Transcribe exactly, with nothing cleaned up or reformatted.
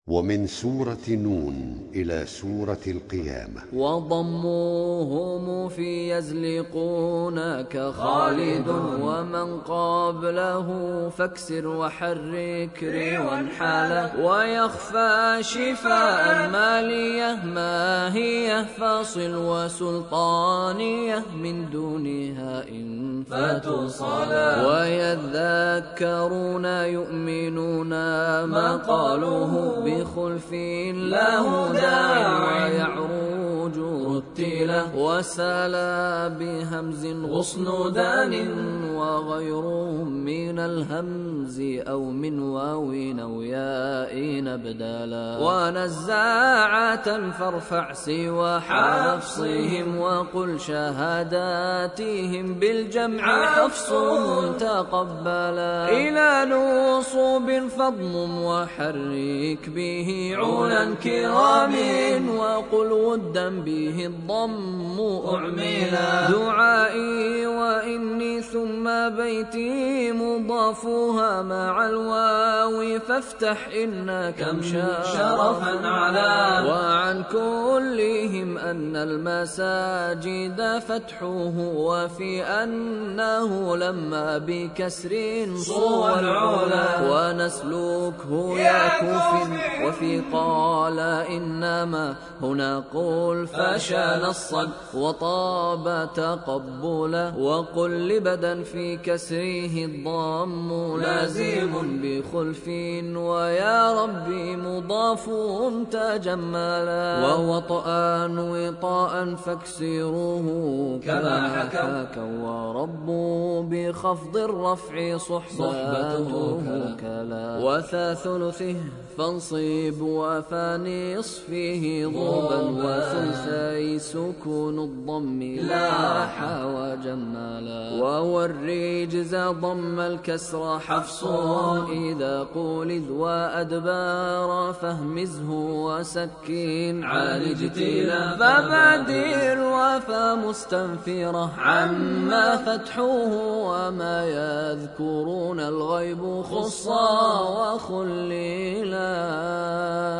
ومن سورة نون إلى سورة القيامة. وضموهم في يزلقونك خالد ومن قبله فاكسر وحرك روا حاله ويخفى شفاء مالية ماهية فاصل وسلطانية من دونها إن فاتوا صلاة ويذكرون يؤمنون ما قالوه بخلف له داعي ويعروج رتله وسلا بهمز غصن دان وغيره من الهمز أو من واو أو ياء بدلا ونزاعة فارفع سوى حفصهم وقل شهاداتهم بالجمع حفص تقبلا إلى نصوب فضم وحرك به عونا كرام وقل ودا به الضم أعملا دعائي وإني ثم بيتي مضافها مع الواو فافتح إن كم شرفا على وعن كلهم أن المساجد فتحه وفي أنه لما بكسر صور العلا ونسلكه يا كوف وفي قال إنما هنا قل فشى نصا وطاب تقبلا وقل لبدا في كسره الضم لازم بخلف ويا ربي مضاف تجملا ووطئا وطاء فاكسروه كما حكى وربوا بخفض الرفع صحبته كلا وثا ثلثه فانصب وفا نصفه ضربا وثلثي سكون الضم لاح وجمالا وهو الرجز ضم الكسر حفص إذا قولد وأدبار فهمزه وسكين عالج تيلا فبدل وفا مستنفرة عما فتحوه وما يذكرون الغيب خصا وخليلا